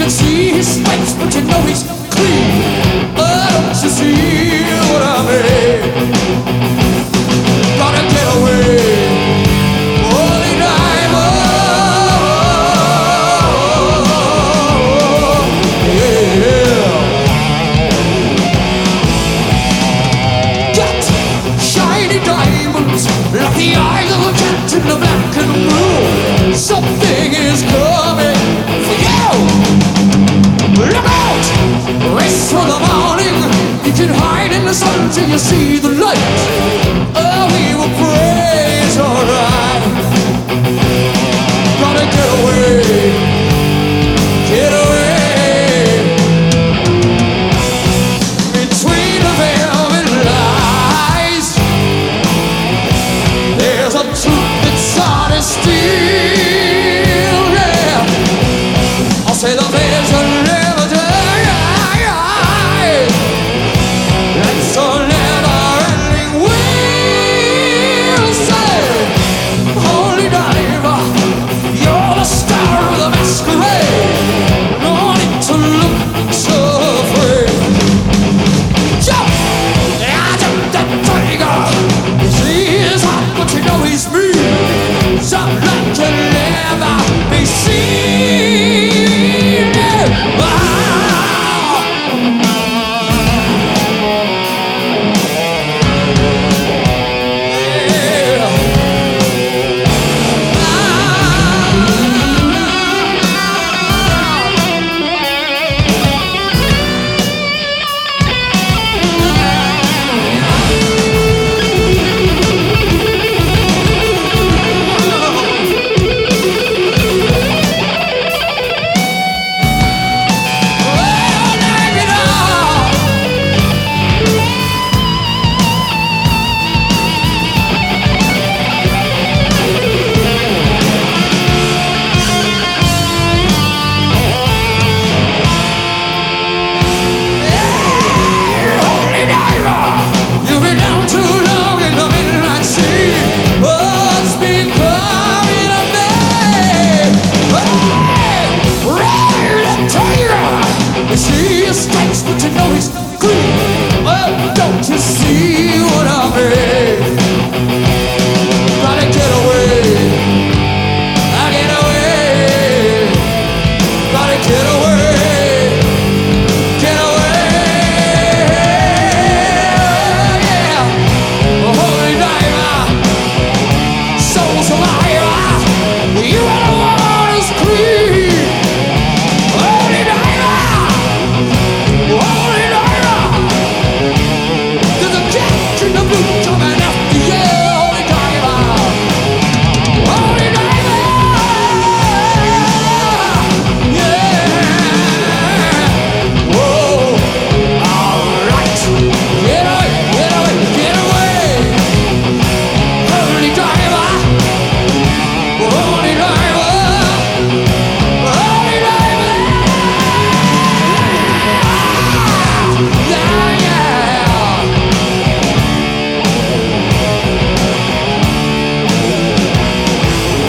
can see his stripes, but you know he's clean. Oh, don't you see what I mean? Gotta get away. Holy diamond. Yeah. Got shiny diamonds like the eyes of a cat in the black and blue. Something is coming for you. Look out! Race for the morning. You can hide in the sun till you see the